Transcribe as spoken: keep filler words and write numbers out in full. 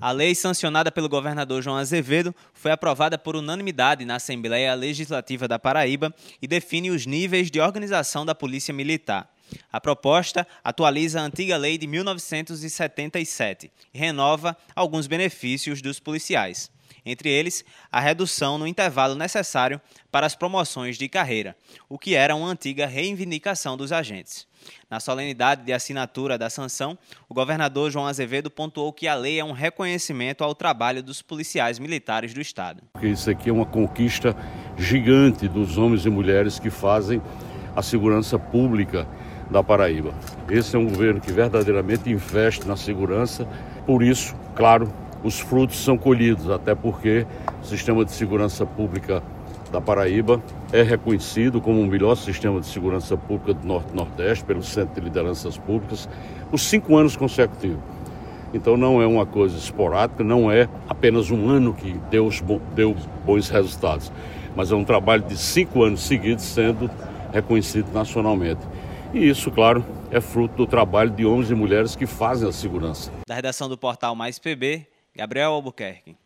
A lei sancionada pelo governador João Azevedo foi aprovada por unanimidade na Assembleia Legislativa da Paraíba e define os níveis de organização da Polícia Militar. A proposta atualiza a antiga lei de mil novecentos e setenta e sete e renova alguns benefícios dos policiais. Entre eles, a redução no intervalo necessário para as promoções de carreira, o que era uma antiga reivindicação dos agentes. Na solenidade de assinatura da sanção, o governador João Azevedo pontuou que a lei é um reconhecimento ao trabalho dos policiais militares do Estado. Isso aqui é uma conquista gigante dos homens e mulheres que fazem a segurança pública da Paraíba. Esse é um governo que verdadeiramente investe na segurança, por isso, claro, os frutos são colhidos, até porque o sistema de segurança pública da Paraíba é reconhecido como o melhor sistema de segurança pública do Norte-Nordeste pelo Centro de Lideranças Públicas por cinco anos consecutivos. Então não é uma coisa esporádica, não é apenas um ano que deu, deu bons resultados, mas é um trabalho de cinco anos seguidos sendo reconhecido nacionalmente. E isso, claro, é fruto do trabalho de homens e mulheres que fazem a segurança. Da redação do portal Mais P B, Gabriel Albuquerque.